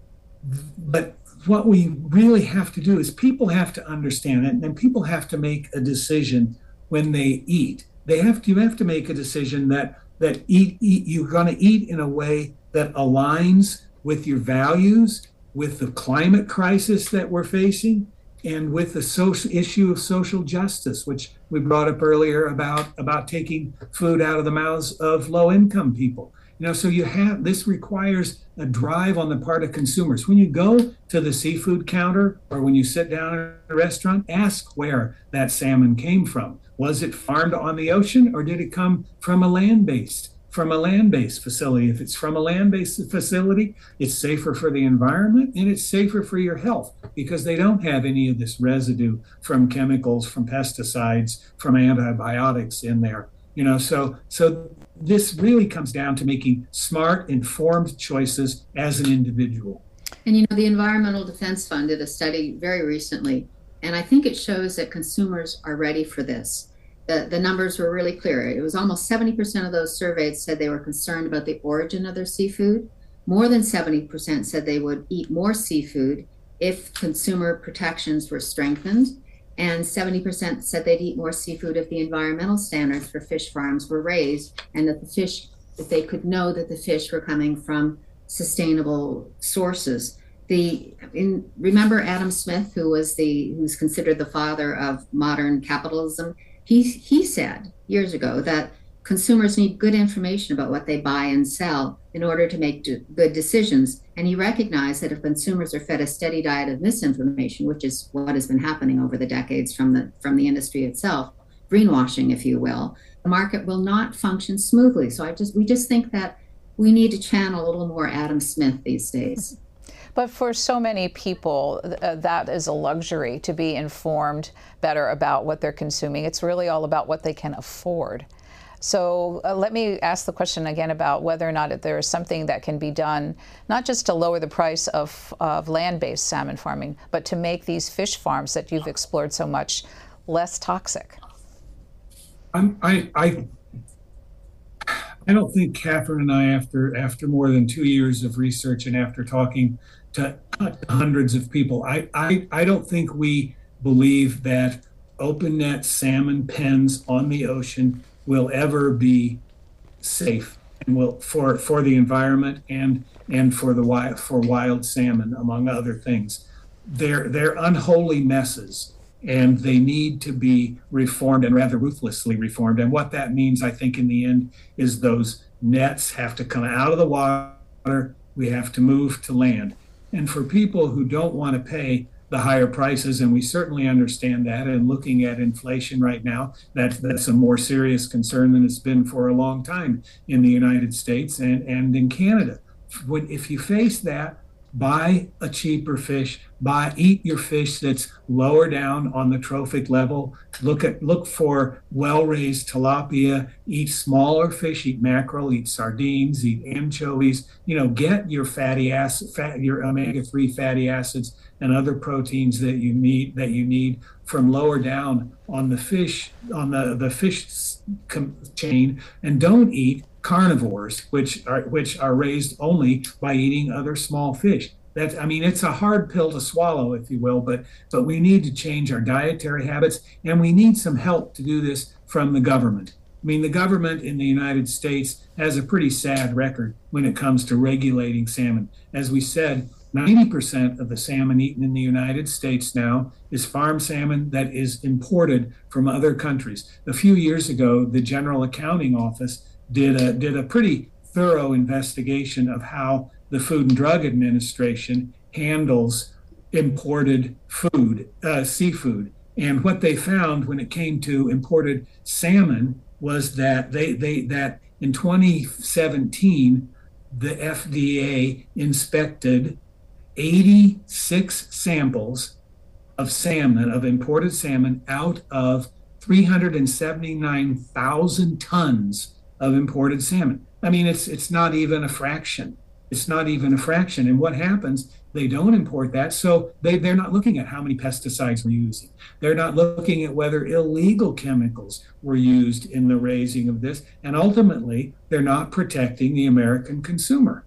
but what we really have to do is people have to understand it, and people have to make a decision when they eat. They have to you have to make a decision that that eat, eat you're going to eat in a way that aligns with your values, with the climate crisis that we're facing, and with the social issue of social justice, which we brought up earlier about, about taking food out of the mouths of low-income people. You know, so you have, this requires a drive on the part of consumers. When you go to the seafood counter or when you sit down at a restaurant, ask where that salmon came from. Was it farmed on the ocean, or did it come from a land-based from a land-based facility? If it's from a land-based facility, it's safer for the environment and it's safer for your health because they don't have any of this residue from chemicals, from pesticides, from antibiotics in there. You know, so so this really comes down to making smart, informed choices as an individual. And you know, the Environmental Defense Fund did a study very recently, and I think it shows that consumers are ready for this. The, the numbers were really clear. It was almost seventy percent of those surveyed said they were concerned about the origin of their seafood. More than seventy percent said they would eat more seafood if consumer protections were strengthened. And seventy percent said they'd eat more seafood if the environmental standards for fish farms were raised, and that the fish, that they could know that the fish were coming from sustainable sources. The in, remember Adam Smith, who was the who's considered the father of modern capitalism. He he said years ago that consumers need good information about what they buy and sell in order to make do- good decisions. And he recognized that if consumers are fed a steady diet of misinformation, which is what has been happening over the decades from the from the industry itself, greenwashing, if you will, the market will not function smoothly. So I just we just think that we need to channel a little more Adam Smith these days. But for so many people, uh, that is a luxury, to be informed better about what they're consuming. It's really all about what they can afford. So uh, let me ask the question again about whether or not there is something that can be done, not just to lower the price of, of land-based salmon farming, but to make these fish farms that you've explored so much less toxic. I'm, I, I, I don't think Catherine and I, after after more than two years of research and after talking to hundreds of people, I, I, I don't think we believe that open net salmon pens on the ocean will ever be safe and will for for the environment and and for the wild for wild salmon, among other things. They're they're unholy messes, and they need to be reformed, and rather ruthlessly reformed. And what that means, I think, in the end, is those nets have to come out of the water. We have to move to land. And for people who don't want to pay the higher prices, and we certainly understand that, and looking at inflation right now, that, that's a more serious concern than it's been for a long time in the United States and, and in Canada. When, if you face that, buy a cheaper fish, buy, eat your fish that's lower down on the trophic level. Look at, look for well-raised tilapia, eat smaller fish, eat mackerel, eat sardines, eat anchovies, you know, get your fatty acid, fat, your omega three fatty acids and other proteins that you need, that you need from lower down on the fish, on the, the fish chain, and don't eat carnivores, which are which are raised only by eating other small fish. That's, I mean, it's a hard pill to swallow, if you will, but but we need to change our dietary habits, and we need some help to do this from the government. I mean, the government in the United States has a pretty sad record when it comes to regulating salmon. As we said, ninety percent of the salmon eaten in the United States now is farm salmon that is imported from other countries. A few years ago, the General Accounting Office did a did a pretty thorough investigation of how the Food and Drug Administration handles imported food, uh, seafood. And what they found when it came to imported salmon was that they they that in twenty seventeen, the F D A inspected eighty-six samples of salmon, of imported salmon, out of three hundred seventy-nine thousand tons of imported salmon. I mean, it's it's not even a fraction. It's not even a fraction. And what happens? They don't import that, so they, they're not looking at how many pesticides we're using. They're not looking at whether illegal chemicals were used in the raising of this. And ultimately, they're not protecting the American consumer.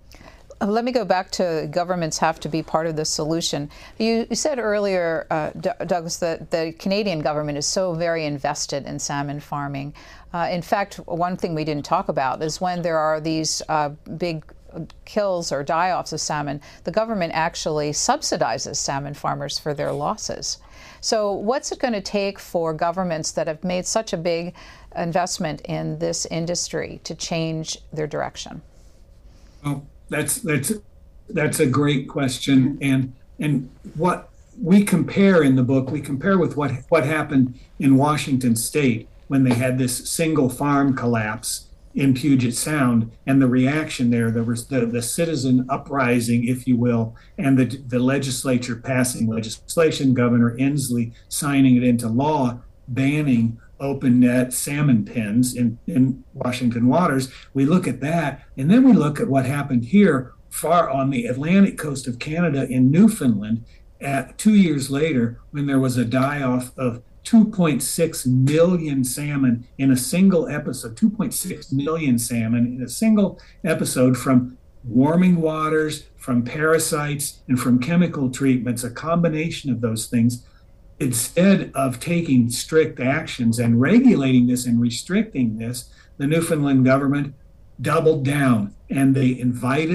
Let me go back to governments have to be part of the solution. You, you said earlier, uh, D- Douglas, that the Canadian government is so very invested in salmon farming. Uh, in fact, one thing we didn't talk about is when there are these uh, big kills or die-offs of salmon, the government actually subsidizes salmon farmers for their losses. So what's it going to take for governments that have made such a big investment in this industry to change their direction? Well, That's that's that's a great question, and and what we compare in the book, we compare with what what happened in Washington State when they had this single farm collapse in Puget Sound, and the reaction there, there was the, the citizen uprising, if you will, and the the legislature passing legislation, Governor Inslee signing it into law, banning open net salmon pens in, in Washington waters. We look at that, and then we look at what happened here far on the Atlantic coast of Canada in Newfoundland at two years later, when there was a die-off of two point six million salmon in a single episode, two point six million salmon in a single episode from warming waters, from parasites, and from chemical treatments, a combination of those things. Instead of taking strict actions and regulating this and restricting this, the Newfoundland government doubled down, and they invited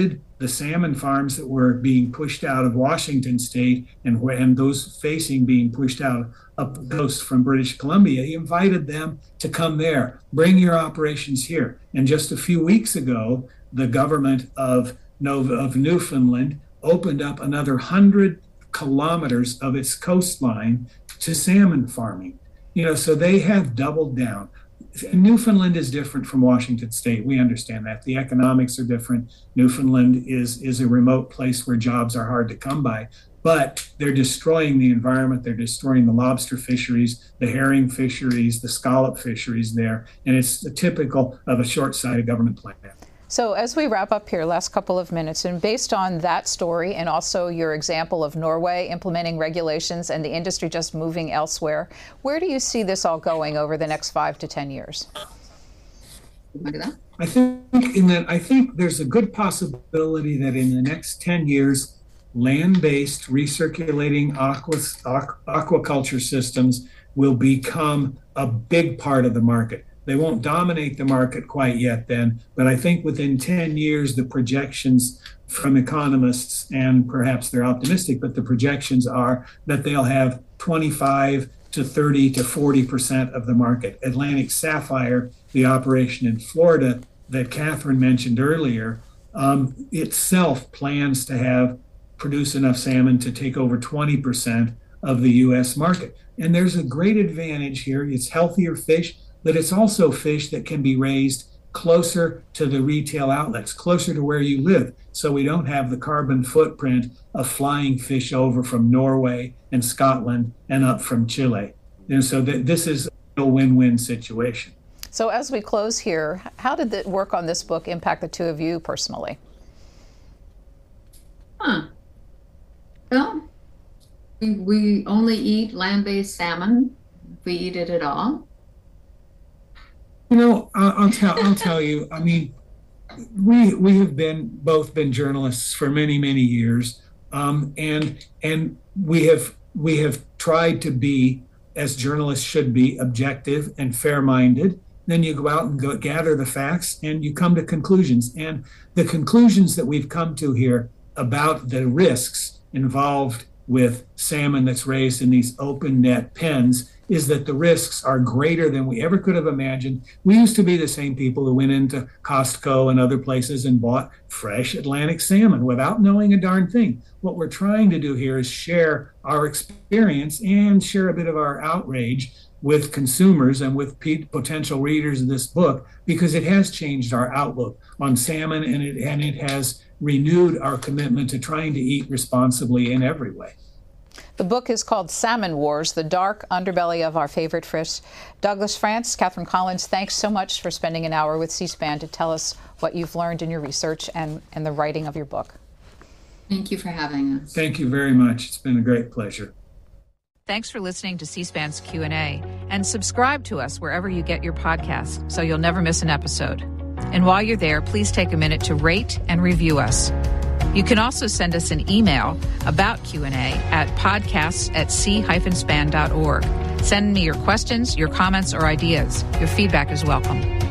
the salmon farms that were being pushed out of Washington state and, and those facing being pushed out up the coast from British Columbia, he invited them to come there, bring your operations here. And just a few weeks ago, the government of Nova, of Newfoundland opened up another one hundred kilometers of its coastline to salmon farming. You know, so they have doubled down. Newfoundland is different from Washington state. We understand that. The economics are different. Newfoundland is, is a remote place where jobs are hard to come by, but they're destroying the environment. They're destroying the lobster fisheries, the herring fisheries, the scallop fisheries there. And it's typical of a short-sighted government plan. So as we wrap up here, last couple of minutes, and based on that story and also your example of Norway implementing regulations and the industry just moving elsewhere, where do you see this all going over the next five to ten years? I think in that I think there's a good possibility that in the next ten years, land-based recirculating aqua, aqu, aquaculture systems will become a big part of the market. They won't dominate the market quite yet then, but I think within ten years, the projections from economists, and perhaps they're optimistic, but the projections are that they'll have twenty-five to thirty to forty percent of the market. Atlantic Sapphire, the operation in Florida that Catherine mentioned earlier, um, itself plans to have produce enough salmon to take over twenty percent of the U S market. And there's a great advantage here. It's healthier fish, but it's also fish that can be raised closer to the retail outlets, closer to where you live. So we don't have the carbon footprint of flying fish over from Norway and Scotland and up from Chile. And so th- this is a win-win situation. So as we close here, how did the work on this book impact the two of you personally? Huh. Well, we, we only eat land-based salmon. We eat it at all. You know, I'll, I'll tell. I'll tell you. I mean, we we have been both been journalists for many many years, um, and and we have we have tried to be, as journalists should be, objective and fair-minded. Then you go out and go gather the facts, and you come to conclusions. And the conclusions that we've come to here about the risks involved with salmon that's raised in these open net pens is that the risks are greater than we ever could have imagined. We used to be the same people who went into Costco and other places and bought fresh Atlantic salmon without knowing a darn thing. What we're trying to do here is share our experience and share a bit of our outrage with consumers and with p- potential readers of this book, because it has changed our outlook on salmon, and it and it has renewed our commitment to trying to eat responsibly in every way. The book is called Salmon Wars, The Dark Underbelly of Our Favorite Fish. Douglas France, Catherine Collins, thanks so much for spending an hour with C-SPAN to tell us what you've learned in your research and, and the writing of your book. Thank you for having us. Thank you very much. It's been a great pleasure. Thanks for listening to C-SPAN's Q and A, and subscribe to us wherever you get your podcasts so you'll never miss an episode. And while you're there, please take a minute to rate and review us. You can also send us an email about Q and A at podcasts at c dash span dot org. Send me your questions, your comments, or ideas. Your feedback is welcome.